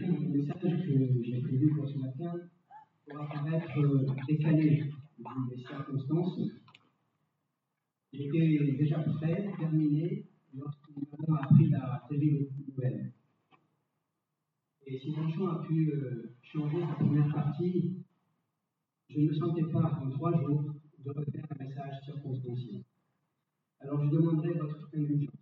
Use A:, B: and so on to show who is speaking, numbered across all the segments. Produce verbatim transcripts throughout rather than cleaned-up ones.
A: le message que j'ai prévu pour ce matin pourra paraître euh, décalé vu les circonstances. J'étais déjà prêt, terminé, lorsque nous avons appris la terrible nouvelle. Et si Jean a pu euh, changer sa première partie, je ne me sentais pas, en trois jours, de refaire un message circonstancié. Alors je demanderai votre indulgence.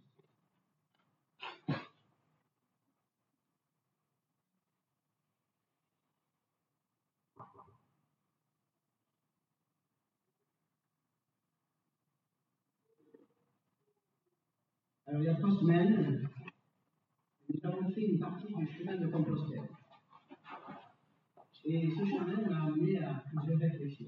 A: Alors il y a trois semaines, nous avons fait une partie du chemin de Compostelle. Et ce chemin m'a amené à plusieurs réflexions.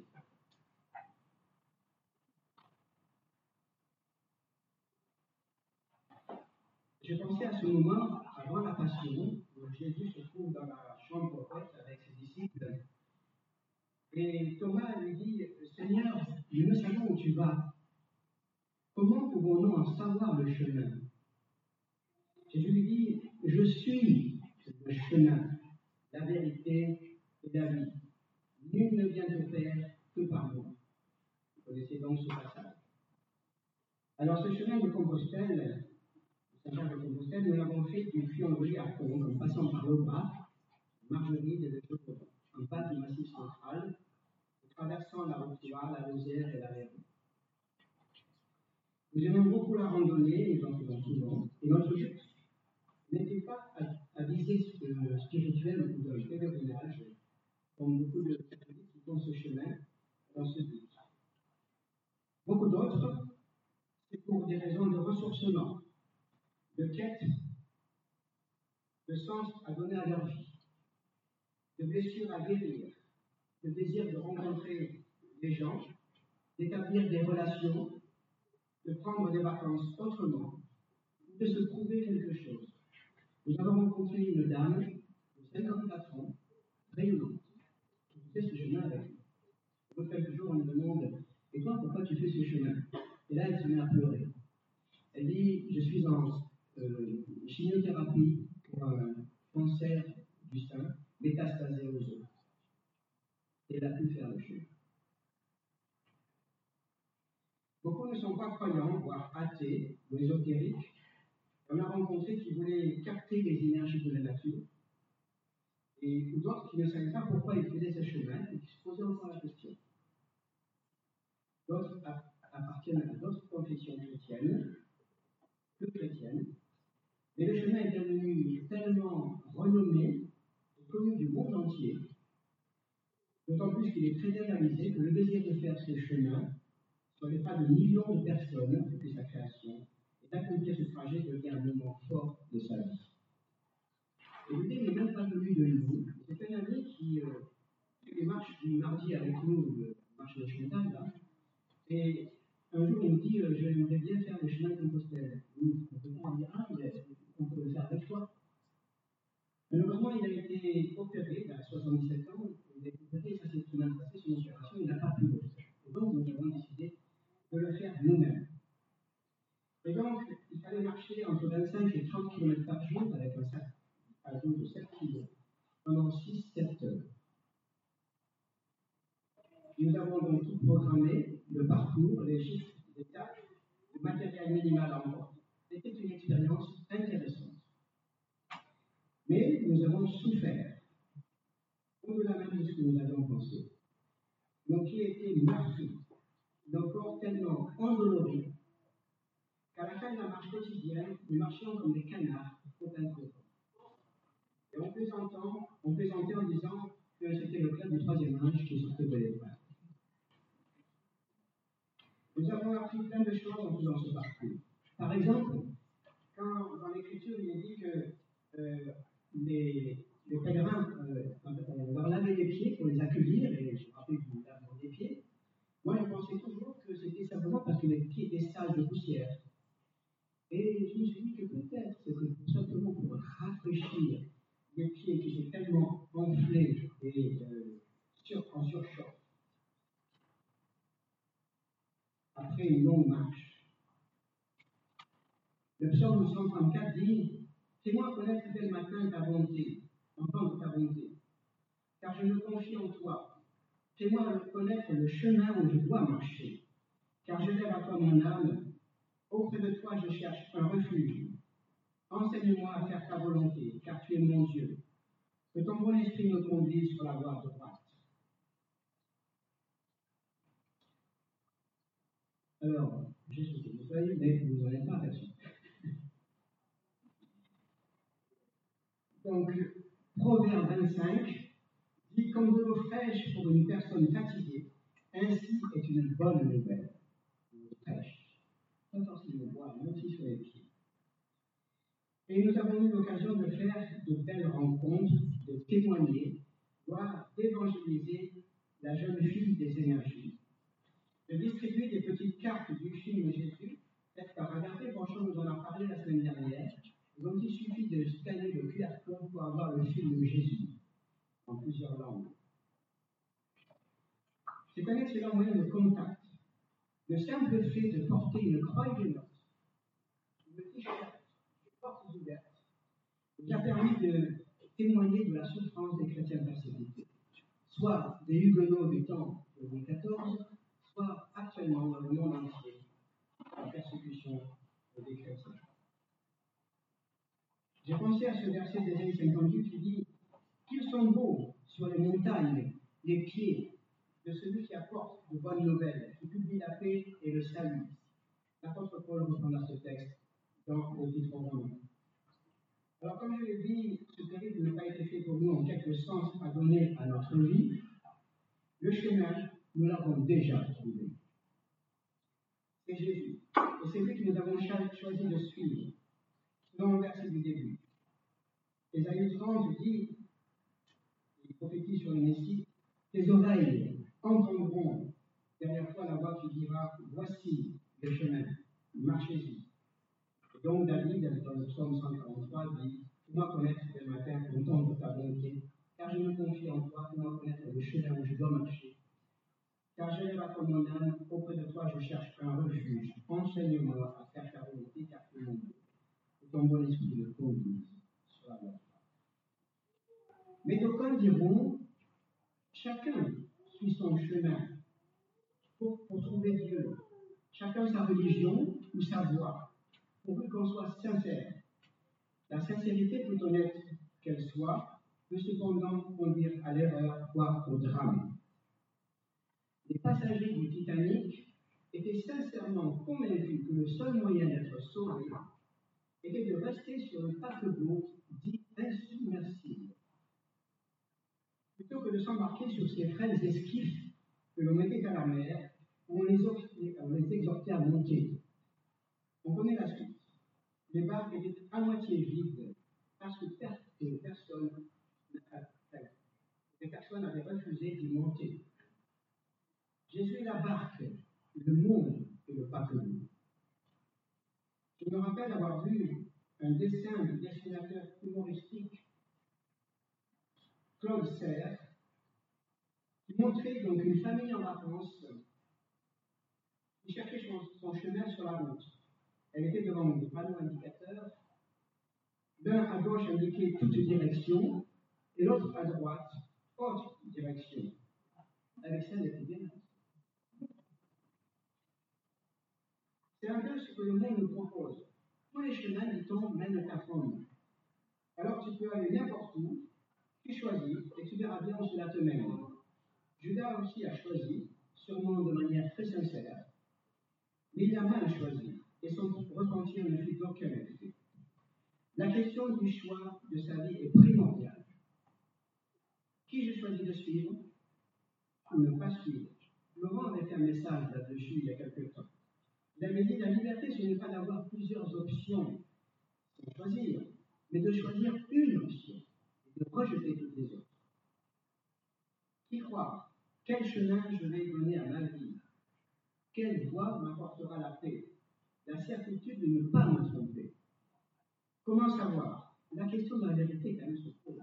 A: J'ai pensé à ce moment, avant la Passion, où Jésus se trouve dans la chambre haute avec ses disciples. Et Thomas lui dit, Seigneur, nous ne savons où tu vas. Comment pouvons-nous en savoir le chemin? Jésus lui dit, je suis le chemin, la vérité et la vie. Nul ne vient au Père que par moi. Vous connaissez donc ce passage. Alors ce chemin de Compostelle, Saint-Jacques de Compostelle, nous l'avons fait du Puy-en-Velay à Condé, en passant par l'Aubrac, Margeride et le Chaucoton, en bas du Massif central, traversant la Haute-Loire, la Lozère et la Vérone. Nous aimons beaucoup la randonnée, nous en faisons souvent, et notre but n'était pas à, à viser ce spirituel ou d'un pèlerinage, comme beaucoup de catholiques qui font ce chemin dans ce but. Beaucoup d'autres, c'est pour des raisons de ressourcement, de quête, de sens à donner à leur vie, de blessures à guérir, de désir de rencontrer des gens, d'établir des relations, de prendre des vacances autrement, de se prouver quelque chose. Nous avons rencontré une dame de cinquante-quatre ans, rayonnante, qui fait ce chemin avec nous. Au bout de quelques jours, on me demande, et toi, pourquoi tu fais ce chemin? Et là, elle se met à pleurer. Elle dit, je suis en euh, chimiothérapie pour un cancer du sein, métastasé aux os. Et elle a pu faire le chemin. Beaucoup ne sont pas croyants, voire athées ou ésotériques. On a rencontré qui voulaient capter les énergies de la nature, et d'autres qui ne savaient pas pourquoi ils faisaient ce chemin et qui se posaient encore la question. D'autres appartiennent à d'autres confessions chrétiennes, peu chrétiennes, mais le chemin est devenu tellement renommé et connu du monde entier, d'autant plus qu'il est très analysé que le désir de faire ce chemin sur les pas de millions de personnes depuis sa création et d'accomplir ce trajet devient un moment fort de sa vie. Et l'idée n'est même pas venue de nous. C'est un ami qui euh, fait des marches du mardi avec nous, la marche de Chantal, là. Et un jour, il me dit euh, j'aimerais bien faire le chemin de Compostelle. Nous, on peut pas dire ah, mais on peut le faire avec toi. Malheureusement, il a été opéré, il a soixante-dix-sept ans, il a été opéré et ça s'est très mal passé, son opération, il n'a pas pu le faire. Et donc, nous avons décidé de le faire nous-mêmes. Et donc, il fallait marcher entre vingt-cinq et trente kilomètres par jour avec un sac à dos de sept kilos pendant six à sept heures. Nous avons donc tout programmé, le parcours, les chiffres, les tâches, le matériel minimal à emporter. C'était une expérience intéressante. Mais nous avons souffert, au-delà même de ce que nous avions pensé. Nos pieds étaient meurtris, nos corps tellement endoloris, qu'à la fin de la marche quotidienne, nous marchions comme des canards au plein courant. Et on plaisantait, on plaisantait en disant que c'était le club du troisième âge qui sortait de l'épreuve. Nous avons appris plein de choses en faisant ce parcours. Par exemple, quand dans l'Écriture il est dit que euh, les, les pèlerins, euh, on leur lavait les pieds pour les accueillir, et je me rappelle que nous lavons des pieds, moi je pensais toujours que c'était simplement parce que les pieds étaient sales de poussière. Et je me suis dit que peut-être c'était tout simplement pour rafraîchir les pieds qui étaient tellement enflés et euh, sur, en surchauffe. Après une longue marche. Le psaume cent trente-quatre dit « Fais-moi connaître dès le matin ta bonté, entendre ta bonté. Car je me confie en toi. Fais-moi connaître le chemin où je dois marcher. Car je lève à toi mon âme. Auprès de toi, je cherche un refuge. Enseigne-moi à faire ta volonté, car tu es mon Dieu. Que ton bon esprit me conduise sur la voie droite. Alors, j'ai sauté une feuille, mais vous n'en êtes pas là-dessus. Donc, Proverbe vingt-cinq dit comme de l'eau fraîche pour une personne fatiguée, ainsi est une bonne nouvelle. L'eau fraîche. Pas forcément boire, mais aussi sur les pieds. Et nous avons eu l'occasion de faire de belles rencontres, de témoigner, voire d'évangéliser la jeune fille des énergies, de distribuer des petites cartes du film Jésus, faites par Agathe. Franchement, nous en avons parlé la semaine dernière. Donc, il suffit de scanner le Q R code pour avoir le film Jésus en plusieurs langues. C'est un excellent moyen de contact. Le simple fait de porter une croix et des notes, une t-shirt, des portes ouvertes, nous a permis de témoigner de la souffrance des chrétiens persécutés, soit des Huguenots du temps de Louis quatorze, soit actuellement dans le monde entier, la persécution des chrétiens. J'ai pensé à ce verset d'Ésaïe cinquante-huit qui dit « Qu'ils sont beaux sur les montagnes, les pieds de celui qui apporte de bonnes nouvelles, qui publie la paix et le salut. » L'apôtre Paul reprendra ce texte dans l'Épître aux Romains. Alors, comme je l'ai dit, ce périple n'a pas été fait pour nous en quelque sens à donner à notre vie. Le chemin, nous l'avons déjà trouvé. C'est Jésus. Et c'est lui que nous avons choisi de suivre. Dans le verset du début. Ésaïe trente dit, il prophétise sur le Messie, tes oreilles entendront derrière toi la voix qui dira, voici le chemin, marchez-y. Et donc David, dans le psaume cent quarante-trois, dit, fais-moi connaître ce matin, entendre ta bonté, car je me confie en toi, fais-moi connaître le chemin où je dois marcher. Car je lève à toi mon âme, auprès de toi je cherche un refuge. Enseigne-moi à faire ta volonté, car tu es mon Dieu. Que ton bon esprit me conduise sur la voie. Mais d'aucuns diront, chacun suit son chemin pour, pour trouver Dieu. Chacun sa religion ou sa voie, pourvu qu'on soit sincère. La sincérité, plus honnête qu'elle soit, peut cependant conduire à l'erreur, voire au drame. Les passagers du Titanic étaient sincèrement convaincus que le seul moyen d'être sauvés était de rester sur le paquebot dit insubmersible, plutôt que de s'embarquer sur ces frêles esquifs que l'on mettait à la mer, où on les, on les exhortait à monter. On connaît la suite. Les barques étaient à moitié vides parce que personne, les personnes avaient refusé d'y monter. Jésus est la barque, le monde et le paquebot. Je me rappelle avoir vu un dessin du dessinateur humoristique Claude Serre qui montrait donc une famille en vacances qui cherchait son, son chemin sur la route. Elle était devant des panneaux indicateurs. L'un à gauche indiquait toute direction et l'autre à droite, autre direction. Avec ça, elle était bien. C'est un peu ce que le monde nous propose. Tous les chemins, dit-on, mènent à Rome. Alors tu peux aller n'importe où, tu choisis et tu verras bien où cela te mène. Judas aussi a choisi, sûrement de manière très sincère, mais il a mal choisi et son repentir ne fut d'aucun effet. La question du choix de sa vie est primordiale. Qui je choisis de suivre ou ne pas suivre? Laurent avait fait un message là-dessus il y a quelque temps. Il avait dit la liberté, ce n'est pas d'avoir plusieurs options pour choisir, mais de choisir une option et de rejeter toutes les autres. Qui croire? Quel chemin je vais donner à ma vie? Quelle voie m'apportera la paix? La certitude de ne pas me tromper. Comment savoir? La question de la vérité quand même se pose.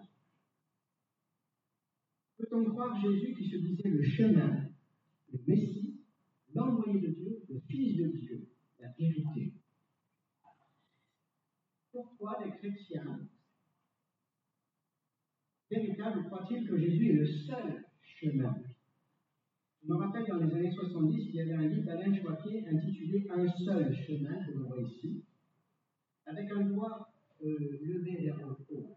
A: Peut-on croire Jésus qui se disait le chemin, le Messie, l'envoyé de Dieu, le Fils de Dieu, la vérité? Pourquoi les chrétiens véritable croit-il que Jésus est le seul chemin? Je me rappelle dans les années soixante-dix, il y avait un livre d'Alain Choquet intitulé Un seul chemin, que l'on voit ici, avec un doigt euh, levé vers le haut.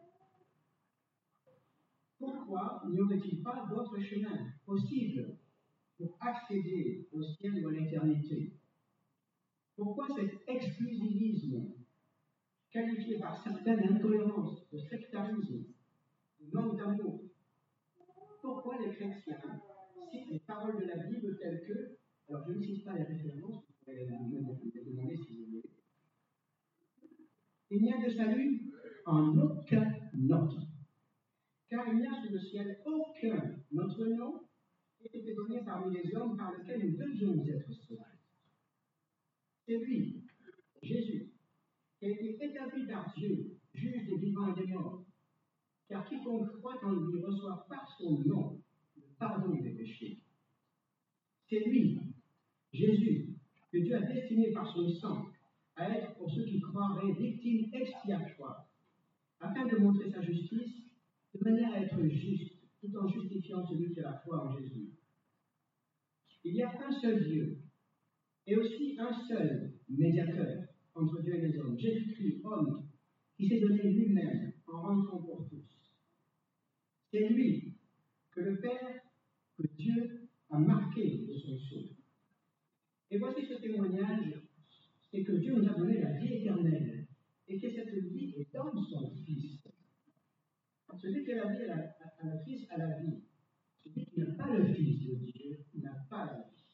A: Pourquoi n'y aurait-il pas d'autres chemins possibles pour accéder au ciel ou à l'éternité? Pourquoi cet exclusivisme qualifié par certaines d'incohérence, de sectarisme, de manque d'amour? Pourquoi les chrétiens citent les paroles de la Bible telles que, alors je ne cite pas les références, vous pourrez les demander si vous voulez, il n'y a de salut en aucun autre, car il n'y a sous le ciel aucun autre nom qui ait été donné parmi les hommes par lequel nous devions être sauvés. C'est lui, Jésus, qui a été établi par Dieu, juge des vivants et des morts, car quiconque croit en lui reçoit par son nom le pardon des péchés. C'est lui, Jésus, que Dieu a destiné par son sang à être pour ceux qui croiraient victime expiatoire, afin de montrer sa justice de manière à être juste, tout en justifiant celui qui a la foi en Jésus. Il y a un seul Dieu, et aussi un seul médiateur entre Dieu et les hommes, Jésus-Christ, homme, qui s'est donné lui-même en rançon pour tous. C'est lui que le Père, que Dieu a marqué de son sceau. Et voici ce témoignage, c'est que Dieu nous a donné la vie éternelle, et que cette vie est dans son Fils. Celui qui a la vie à, la, à le Fils a la vie. Celui qui n'a pas le Fils de Dieu n'a pas la vie.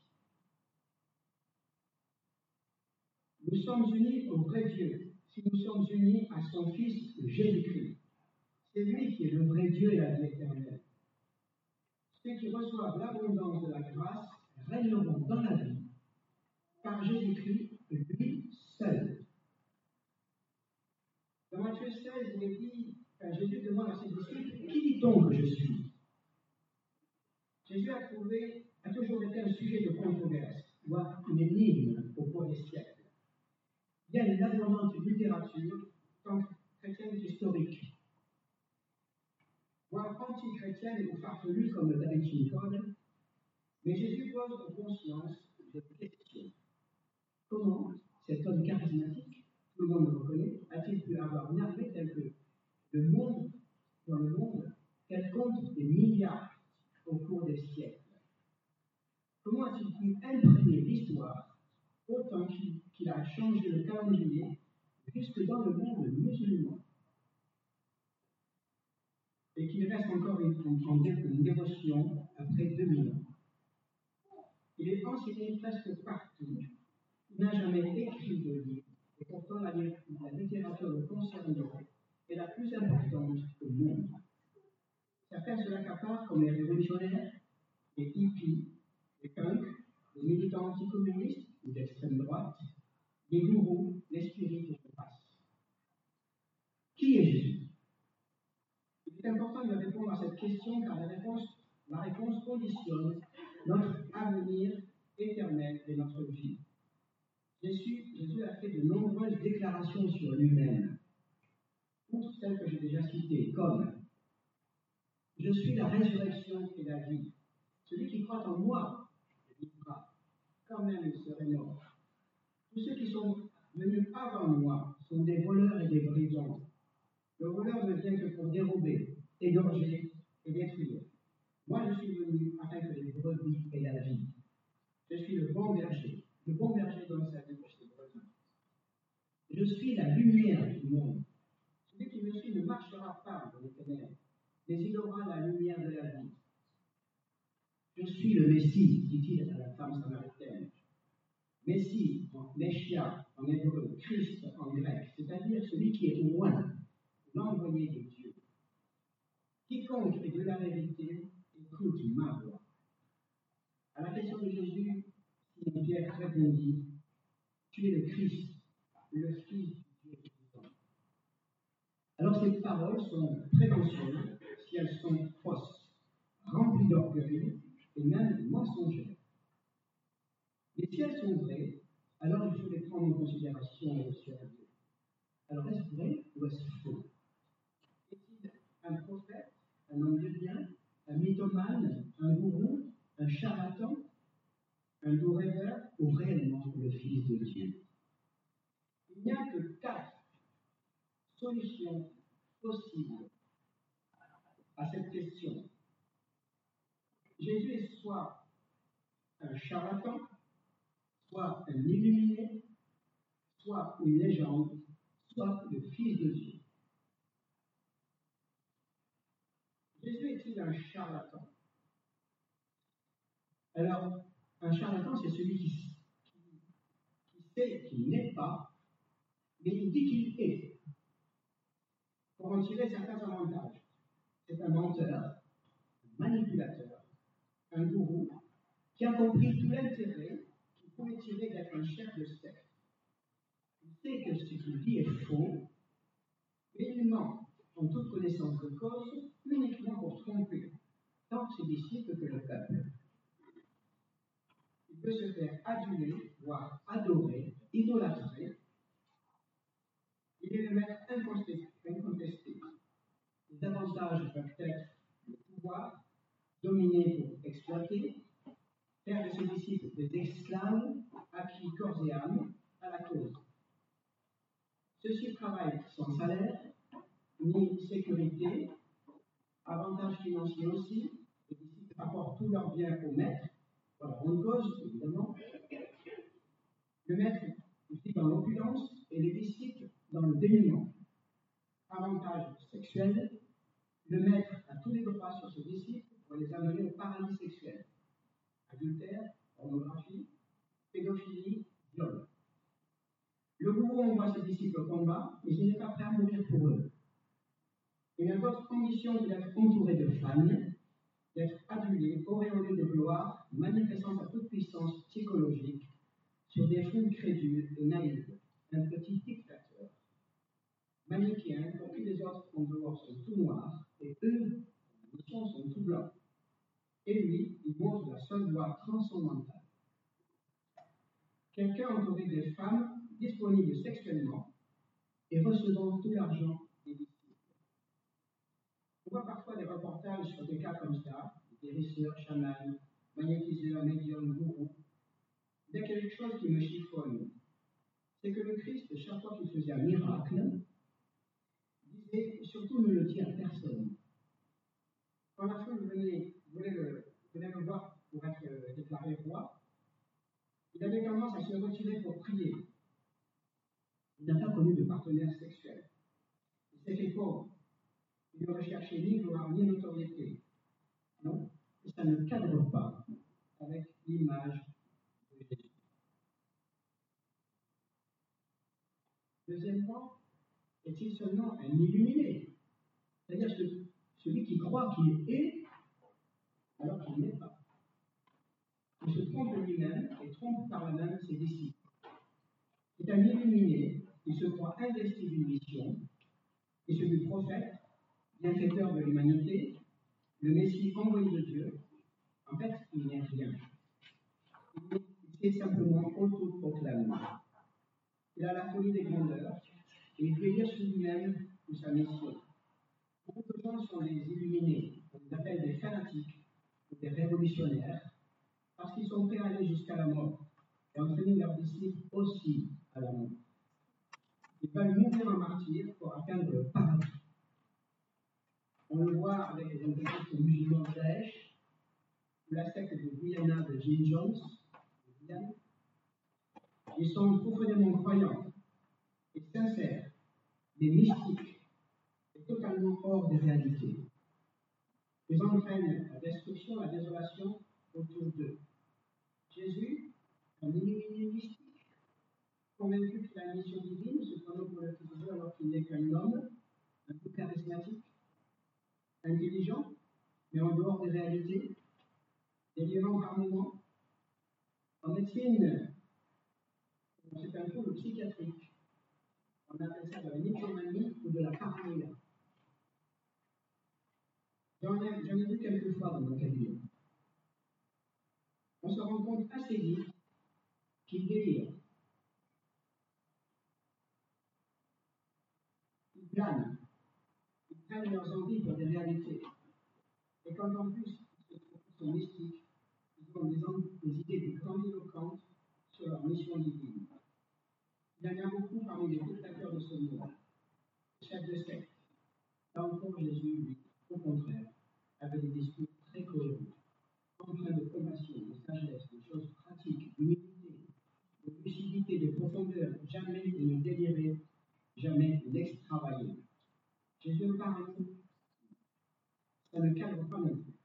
A: Nous sommes unis au vrai Dieu si nous sommes unis à son Fils Jésus-Christ. C'est lui qui est le vrai Dieu et la vie éternelle. Ceux qui reçoivent l'abondance de la grâce régneront dans la vie par Jésus-Christ, lui seul. Dans Matthieu seize, il est dit, quand Jésus demande à ses disciples, qui dit-on que je suis? Jésus a, trouvé, a toujours été un sujet de controverse, voire une énigme au cours des siècles. Il y a une abondante littérature, tant chrétienne qu'historique, voire anti-chrétienne ou farfelue comme le Da Vinci Code, mais Jésus pose aux consciences des questions. Comment cet homme charismatique, tout le monde le reconnaît, a-t-il pu avoir une armée telle que le monde, dans le monde, qu'elle compte des milliards au cours des siècles? Comment a-t-il pu imprimer l'histoire autant qu'il, qu'il a changé le calendrier jusque dans le monde musulman et qu'il reste encore une, une, une dévotion après deux mille ans? Il est enseigné presque partout. Il n'a jamais écrit de livre et pourtant la, la littérature le concernant est la plus importante au monde. Certains se l'accaparent comme les révolutionnaires, les hippies, les punks, les militants anticommunistes ou d'extrême droite, les gourous, les spirites et je passe. Qui est Jésus? Il est important de répondre à cette question car la réponse, la réponse conditionne notre avenir éternel et notre vie. Jésus, Jésus a fait de nombreuses déclarations sur lui-même, outre celles que j'ai déjà citées, comme « Je suis la résurrection et la vie. Celui qui croit en moi vivra, quand même il serait mort. Tous ceux qui sont venus avant moi sont des voleurs et des brigands. Le voleur ne vient que pour dérober, égorger et détruire. Moi, je suis venu afin que les brebis aient la vie. Je suis le bon berger. Le bon berger donne sa vie pour ses brebis. Je suis la lumière du monde. Celui qui me suit ne marchera pas dans les ténèbres, mais il aura la lumière de la vie. Je suis le Messie, dit-il à la femme samaritaine. Messie, en Meshia, en hébreu, Christ en grec, c'est-à-dire celui qui est loin, l'envoyé de Dieu. Quiconque est de la vérité, écoute ma voix. À la question de Jésus, Simon Pierre répondit, tu es le Christ, le Fils du Dieu vivant. Alors ces paroles sont précautionneuses si elles sont fausses, remplies d'orgueil et même mensongères. Mais si elles sont vraies, alors il faut les prendre en considération et les observer. Alors est-ce vrai ou est-ce faux? Est-il un prophète, un un homme de bien, un mythomane, un gourou, un charlatan, un doux rêveur ou réellement le Fils de Dieu? Il n'y a que quatre solutions possibles à cette question. Jésus est soit un charlatan, soit un illuminé, soit une légende, soit le Fils de Dieu. Jésus est-il un charlatan? Alors, un charlatan, c'est celui qui, qui, qui sait qu'il n'est pas, mais il dit qu'il est, pour en tirer certains avantages. C'est un menteur, un manipulateur, un gourou, qui a compris tout l'intérêt qu'il pouvait tirer d'être un chef de secte. Il sait que ce qu'il dit est faux, mais il ment en toute connaissance de cause, uniquement pour tromper tant ses disciples que le peuple. Il peut se faire aduler, voire adorer, idolâtrer. Il est le maître incontesté. Les avantages peuvent être le pouvoir, dominer pour exploiter, faire de ses disciples des esclaves acquis corps et âme à la cause. Ceux-ci travaillent sans salaire, ni sécurité, avantages financiers aussi. Les disciples apportent tous leurs biens au maître, pour la bonne cause, évidemment. Le maître vit dans l'opulence et les disciples dans le dénuement. Avantage sexuel, le maître a tous les droits sur ses disciples pour les amener au paradis sexuel. Adultère, pornographie, pédophilie, viol. Le gourou envoie ses disciples au combat, mais il n'est pas prêt à mourir pour eux. Il n'a d'autre condition que d'être entouré de femmes, d'être adulé, auréolé de gloire, manifestant sa toute puissance psychologique sur des foules crédules et naïves, un petit dictateur, manichéen pour qui les autres en dehors sont tout noirs et eux, en mission, sont tout blancs. Et lui, il montre la seule voie transcendantale. Quelqu'un entouré de femmes disponibles sexuellement et recevant tout l'argent des disciples. On voit parfois des reportages sur des cas comme ça, guérisseurs, chamans, magnétiseurs, médiums, gourous. Il y a quelque chose qui me chiffonne. C'est que le Christ, chaque fois qu'il faisait un miracle, disait surtout ne le dis à personne. Quand la foule venait, voulait le, venait le voir pour être euh, déclaré roi, il avait tendance à se retirer pour prier. Il n'a pas connu de partenaire sexuel. Il s'était pauvre. Il ne recherchait ni gloire ni notoriété. Non, et ça ne cadre pas avec l'image de Jésus. Deuxièmement, est-il seulement un illuminé? C'est-à-dire celui qui croit qu'il est alors qu'il n'est pas. Il se trompe lui-même et trompe par là même ses disciples. C'est un illuminé, il se croit investi d'une mission, et celui prophète, bienfaiteur de l'humanité, le Messie envoyé de Dieu. En fait, il n'est rien. Il s'est simplement auto-proclamé. Il a la folie des grandeurs, et il veut dire sur lui-même ou sa mission. Beaucoup de gens sont des illuminés, on les appelle des fanatiques ou des révolutionnaires, parce qu'ils sont prêts à aller jusqu'à la mort et entraîner leurs disciples aussi à la mort. Ils veulent mourir en martyr pour atteindre le paradis. On le voit avec les entreprises musulmans de Daesh, ou la secte de Guyana de Jim Jones, de Guyane. Ils sont profondément croyants et sincères, des mystiques, et totalement hors des réalités. Ils entraînent la destruction, la désolation autour d'eux. Jésus, un illuminé mystique, convaincu qu'il a une mission divine, se prenant pour le Fils de Dieu alors qu'il n'est qu'un homme, un peu charismatique, intelligent, mais en dehors des réalités, délirant par moments. En médecine, c'est un trouble psychiatrique. On appelle ça de la mythomanie ou de la paranoïa. J'en ai, j'en ai vu quelques fois dans mon cabinet. On se rend compte assez vite qu'ils délirent. Ils planent. Ils prennent leurs envies pour des réalités. Et quand en plus, ils sont mystiques, ils ont des, des idées grandiloquentes sur leur mission divine. Il y en a beaucoup parmi les dictateurs de ce monde, chefs de secte. Là encore, Jésus, lui, au contraire, avait des discours très cohérents, empreints de compassion, de sagesse, de choses pratiques, d'humilité, de lucidité, de profondeur, jamais il ne délirait, jamais il n'extravaillait. Jésus me parle, ça ne cadre pas non plus.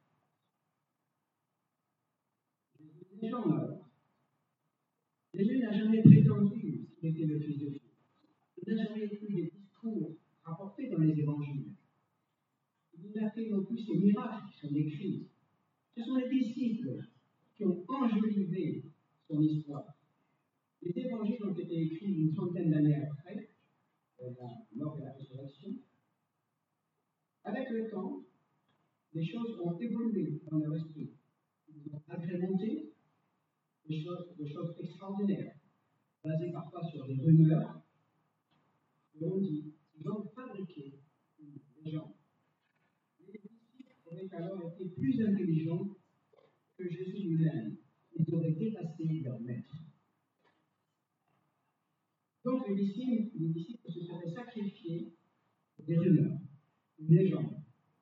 A: Les gens alors, Jésus n'a jamais prétendu qu'il était le Fils de Dieu. Il n'a jamais eu des discours rapportés dans les évangiles. Il n'a fait non plus ces miracles qui sont décrits. Ce sont les disciples qui ont enjolivé son histoire. Les évangiles ont été écrits une trentaine d'années après la mort et la résurrection. Avec le temps, les choses ont évolué dans leur esprit. Ils ont agrémenté des choses, des choses extraordinaires, basées parfois sur des rumeurs. Et on dit, ils ont fabriqué une légende. Les disciples auraient alors été plus intelligents que Jésus lui-même. Ils auraient dépassé leur maître. Donc les disciples, les disciples se seraient sacrifiés pour des rumeurs, une légende.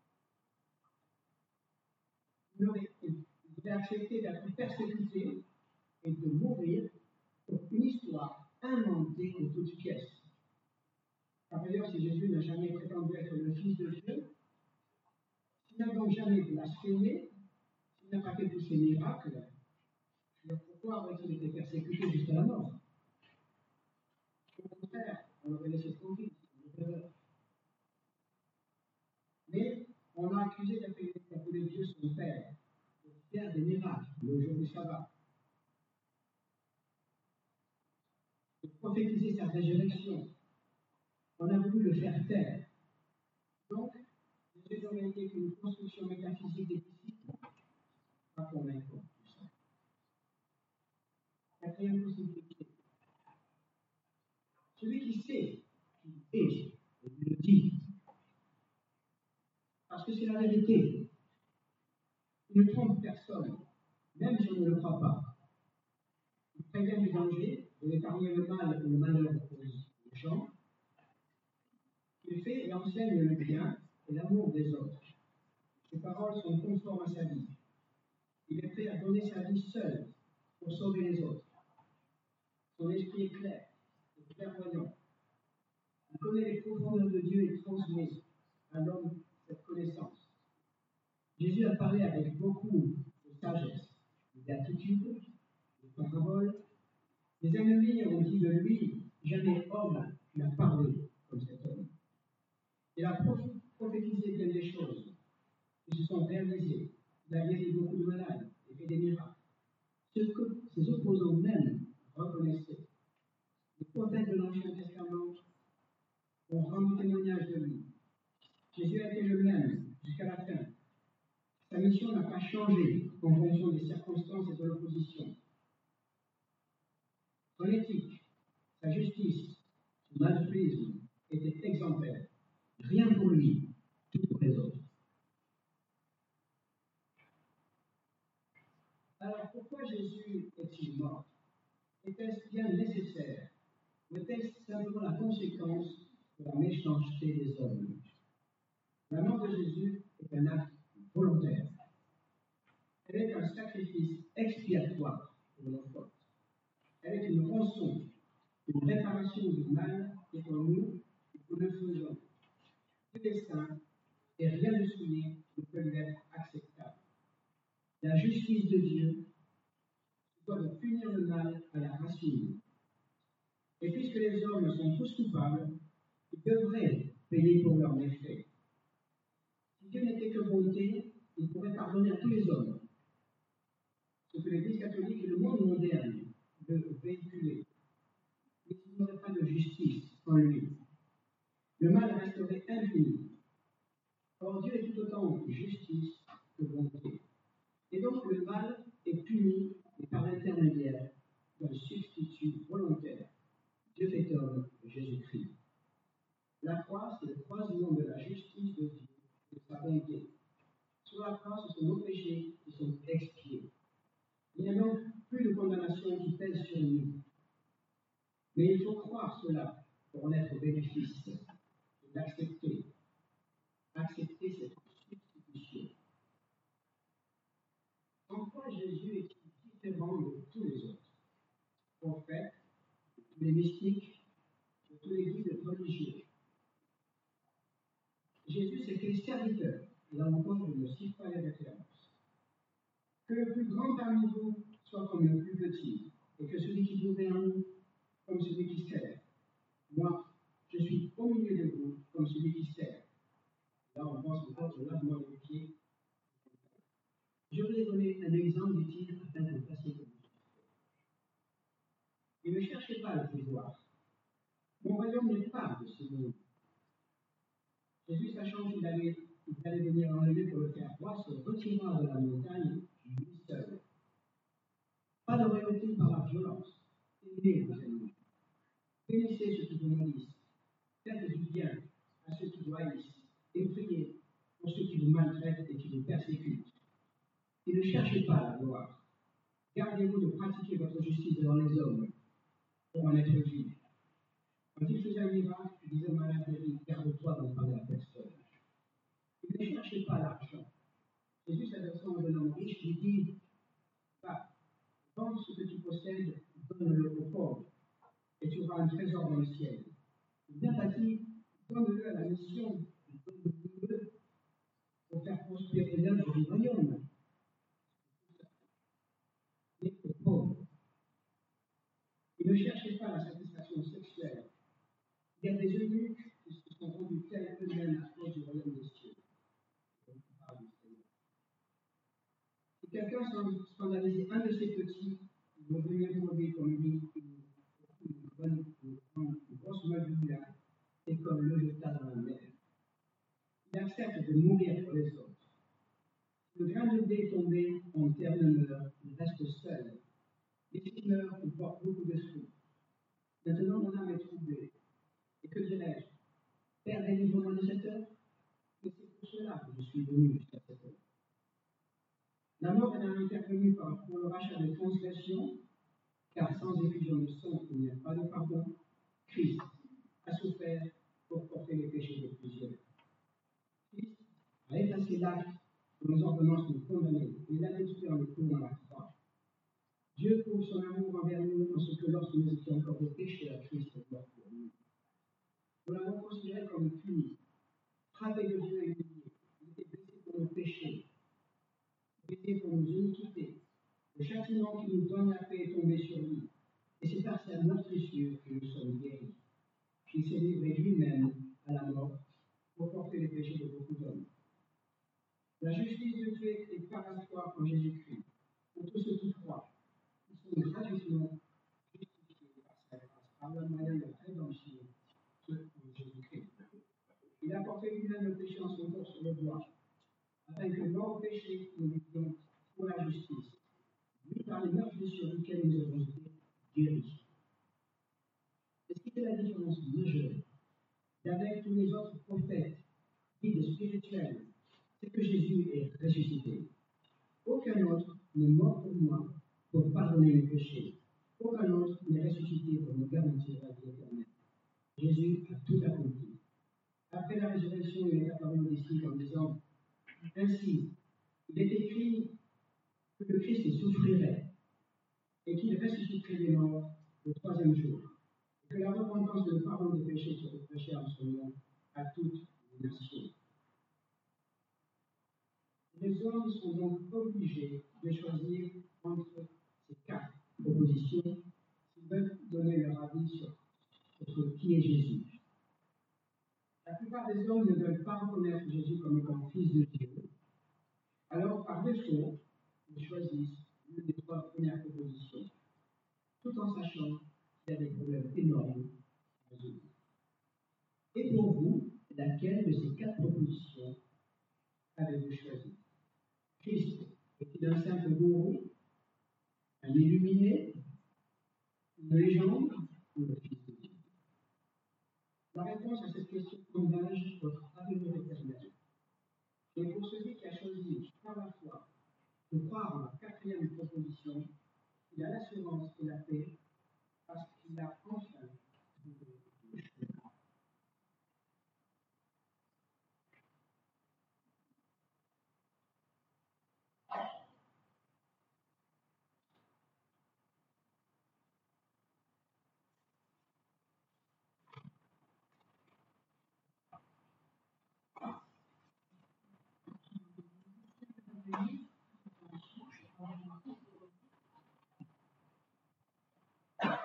A: Ils auraient, ils auraient accepté d'être persécutés et de mourir pour une histoire inventée de toutes pièces. Par ailleurs, si Jésus n'a jamais prétendu être le Fils de Dieu, s'il n'a donc jamais blasphémé, s'il n'a pas fait tous ces miracles, pourquoi aurait-il été persécuté jusqu'à la mort? Au contraire, on l'aurait laissé tranquille. Mais on l'a accusé d'appeler Dieu son Père, de faire des miracles le jour du sabbat, de prophétiser sa résurrection. On a voulu le faire taire. Donc, Jésus aurait été qu'une construction métaphysique des disciples, pas convaincant tout ça. Quatrième possibilité. Celui qui sait qui est, il le dit. Parce que c'est la vérité. Il ne trompe personne, même si on ne le croit pas. Il prévient du danger de épargner le mal ou le malheur aux gens. Il fait et enseigne le bien et l'amour des autres. Ses paroles sont conformes à sa vie. Il est prêt à donner sa vie seul pour sauver les autres. Son esprit est clair et clairvoyant. Il connaît les profondeurs de Dieu et transmet à l'homme cette connaissance. Jésus a parlé avec beaucoup de sagesse, d'attitude, de paraboles. Les ennemis ont dit de lui, jamais homme n'a parlé comme cet homme. Il a prophétisé bien des choses qui se sont réalisées. Il a guéri beaucoup de malades et fait des miracles. Ce que ses opposants même reconnaissaient. Les prophètes de l'Ancien Testament ont rendu témoignage de lui. Jésus a été le même jusqu'à la fin. Sa mission n'a pas changé en fonction des circonstances et de l'opposition. Son éthique, sa justice, son altruisme étaient exemplaires. Rien pour lui, tout pour les autres. Alors pourquoi Jésus est-il mort? Était-ce bien nécessaire? Ou était-ce simplement la conséquence de la méchanceté des hommes? La mort de Jésus est un acte volontaire. Elle est un sacrifice expiatoire pour nos fautes. Elle est une rançon, une réparation du mal et pour nous, nous le faisons. Dieu est saint et rien de souillé ne peut lui être acceptable. La justice de Dieu doit de punir le mal à la racine. Et puisque les hommes sont tous coupables, ils devraient payer pour leurs méfaits. Si Dieu n'était que bonté, il pourrait pardonner à tous les hommes. Ce que l'Église catholique et le monde moderne veulent véhiculer. Mais il n'y aurait pas de justice en lui. Le mal resterait impuni. Or, Dieu est tout autant justice que bonté. Et donc, le mal est puni par l'intermédiaire d'un substitut volontaire. Dieu fait homme, Jésus-Christ. La croix, c'est le croisement de la justice de Dieu et de sa bonté. Sur la croix, ce sont nos péchés qui sont expiés. Il n'y a donc plus de condamnation qui pèse sur nous. Mais il faut croire cela pour en être au bénéfice et l'accepter. Accepter cette substitution. En quoi Jésus est différent de tous les autres prophètes, de tous les mystiques, de tous les guides religieux. Jésus, c'est qu'il est serviteur. Là encore, je ne cite pas les références. Que le plus grand parmi vous soit comme le plus petit, et que celui qui gouverne comme celui qui sert. Moi, je suis au milieu de vous comme celui qui sert. Là, on pense encore au lavement des pieds. Je vais donner un exemple utile afin que vous fassiez comme ça. Et ne cherchez pas le pouvoir. Mon royaume n'est pas de ce monde. Jésus, sachant qu'il allait, qu'il allait venir enlever pour le faire voir, se retira de la montagne, lui seul. Pas de royauté par la violence. Aimez vos ennemis. Bénissez ceux qui vous maudissent. Faites du bien à ceux qui vous haïssent. Et priez pour ceux qui vous maltraitent et qui vous persécutent. Et ne cherchez pas la gloire. Gardez-vous de pratiquer votre justice devant les hommes pour en être vu. Quand il faisait un miracle, il disait au malade, garde-toi d'en parler à personne. Et ne cherchez pas l'argent. Jésus s'adressant à un homme riche, lui dit, va, vends ce que tu possèdes, donne-le aux pauvres, et tu auras un trésor dans le ciel. Et bien bâti, donne-le à la mission, donne-le pour faire prospérer l'œuvre du royaume. Mais aux pauvres. Et ne cherchez pas la satisfaction sexuelle. Il y a des eunuques qui se sont rendus tels eux-mêmes à cause du royaume des cieux. Si quelqu'un scandalise un de ses petits, il va venir mauvais comme lui, une, une, bonne, une, une grosse meule et comme le jeta dans la mer. Il accepte de mourir pour les autres. Si le grain de blé est tombé, en terre ne meurt, il reste seul. Et s'il meurt, il porte beaucoup de fruits. Maintenant, mon âme est troublée. Et que dirais-je? Père, délivre-moi de cette heure. Mais c'est pour cela que je suis venu jusqu'à cette heure. La mort est intervenue pour le rachat des transgressions, car sans effusion de sang, il n'y a pas de pardon. Christ a souffert pour porter les péchés de plusieurs. Christ a effacé l'acte dont les ordonnances nous condamnaient. Il l'a détruit en le clouant à la croix. Dieu prouve son amour envers nous en ce que lorsque nous étions encore des pécheurs, Christ est mort pour nous. Nous l'avons considéré comme puni, frappé de Dieu et humilié. Il était blessé pour nos péchés, blessé pour nos iniquités. Le châtiment qui nous donne la paix est tombé sur lui. Et c'est par sa meurtrissure que nous sommes guéris. Il s'est livré lui-même à la mort pour porter les péchés de beaucoup d'hommes. La justice de Dieu est paratoire en Jésus-Christ. Pour tous ceux qui croient, ils sont gratuitement justifiés par sa grâce, par le moyen de la rédemption qui est en Jésus-Christ. Il a porté lui-même le péché en son corps sur le bois, afin que mort au péché, nous vivions pour la justice. Lui, par les meurtrissures duquel nous avons été guéris. Et ce qui fait la différence majeure d'avec tous les autres prophètes, guides spirituels, c'est que Jésus est ressuscité. Aucun autre n'est mort pour moi pour pardonner mes péchés. Aucun autre n'est ressuscité pour me garantir la vie éternelle. Jésus a tout accompli. Après la résurrection, il est apparu aux disciples en disant, ainsi, il est écrit que le Christ souffrirait et qu'il ressusciterait des morts le troisième jour, et que la repentance et le pardon des péchés seraient prêchés en son nom à toutes les nations. Les hommes sont donc obligés de choisir entre ces quatre propositions s'ils veulent donner leur avis sur, sur qui est Jésus. La plupart des hommes ne veulent pas reconnaître Jésus comme étant fils de Dieu. Alors, par défaut, ils choisissent l'une des trois premières propositions, tout en sachant qu'il y a des problèmes énormes à résoudre. Et pour vous, laquelle de ces quatre propositions avez-vous choisi? Christ est-il un simple gourou, un illuminé, une légende ou le Fils de Dieu? La réponse à cette question engage votre avenir éternel. Et pour celui qui a choisi par la foi de croire en la quatrième proposition, il a l'assurance et la paix parce qu'il a